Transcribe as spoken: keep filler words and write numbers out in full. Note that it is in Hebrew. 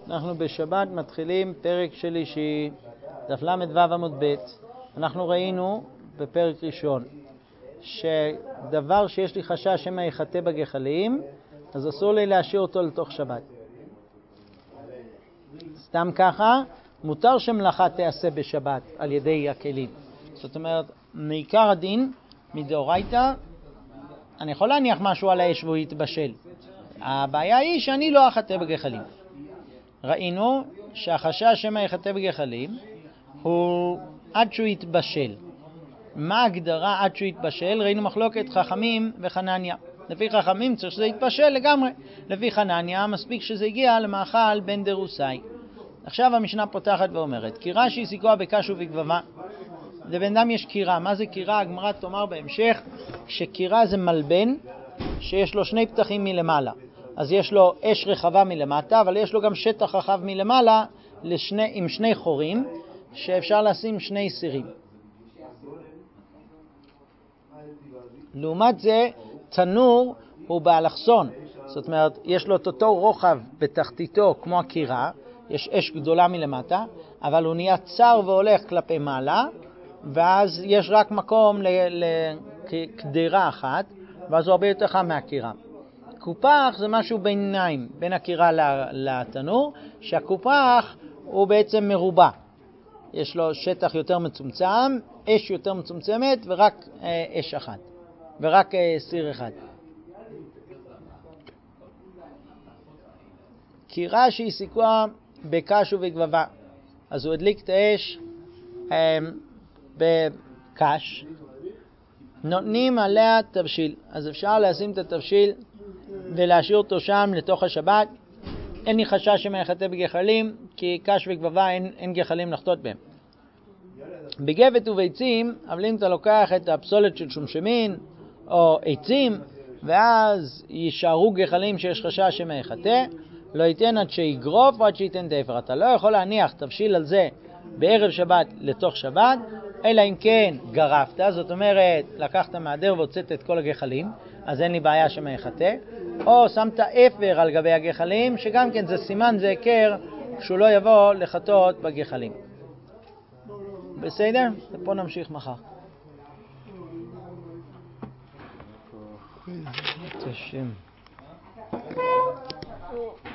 אנחנו בשבת מתחילים פרק שלישי, דף למד ו' עמוד ב'. אנחנו ראינו בפרק ראשון שדבר שיש לי חשש שמא יחטא בגחלים, אז אסור לי להשאיר אותו לתוך שבת. סתם ככה, מותר שמלאכה תעשה בשבת על ידי הכלים. זאת אומרת, מעיקר הדין, מדאורייתא, אני יכול להניח משהו על האש והוא יתבשל. הבעיה היא שאני לא אחטא בגחלים. ראינו שהחשש שמא יחטא בגחלים הוא עד שהוא יתבשל. מה ההגדרה עד שהוא יתבשל? ראינו מחלוקת חכמים וחנניה. לפי חכמים צריך שזה יתבשל לגמרי. לפי חנניה מספיק שזה הגיע למאכל בן דרוסאי. עכשיו המשנה פותחת ואומרת, קירה שהיא סיכוה בקש ובגבבה. לבן אדם יש קירה. מה זה קירה? הגמרא תאמר בהמשך שקירה זה מלבן שיש לו שני פתחים מלמעלה. אז יש לו אש רחבה מלמטה, אבל יש לו גם שטח רחב מלמעלה לשני, עם שני חורים שאפשר לשים שני סירים. לעומת זה, תנור הוא באלכסון. זאת אומרת, יש לו את אותו רוחב בתחתיתו כמו הקירה, יש אש גדולה מלמטה, אבל הוא נהיה צר והולך כלפי מעלה, ואז יש רק מקום לקדירה אחת, ואז הוא הרבה יותר חם מהקירה. קופח זה משהו ביניים, בין הקירה לתנור, שהקופח הוא בעצם מרובע. יש לו שטח יותר מצומצם, אש יותר מצומצמת, ורק אה, אש אחת, ורק אה, סיר אחד. קירה שהיא סיכוה בקש ובגבבה. אז הוא הדליק את האש אה, בקש, נותנים עליה תבשיל. אז אפשר לשים את התבשיל ולהשאיר אותו שם לתוך השבת. אין לי חשש שמא יחטא בגחלים, כי קש וגבבה אין, אין גחלים לחטות בהם. בגבת וביצים, אבל אם אתה לוקח את הפסולת של שומשמין או עצים, ואז יישארו גחלים שיש חשש שמא יחטא, לא ייתן עד שיגרוף או עד שייתן דפר. אתה לא יכול להניח תבשיל על זה בערב שבת לתוך שבת, אלא אם כן גרפת, זאת אומרת לקחת מהדר והוצאת את כל הגחלים, אז אין לי בעיה שמא יחטא, או שמת אפר על גבי הגחלים, שגם כן זה סימן, זה הכר שהוא לא יבוא לחטות בגחלים. בסדר? ופה נמשיך מחר. את השם.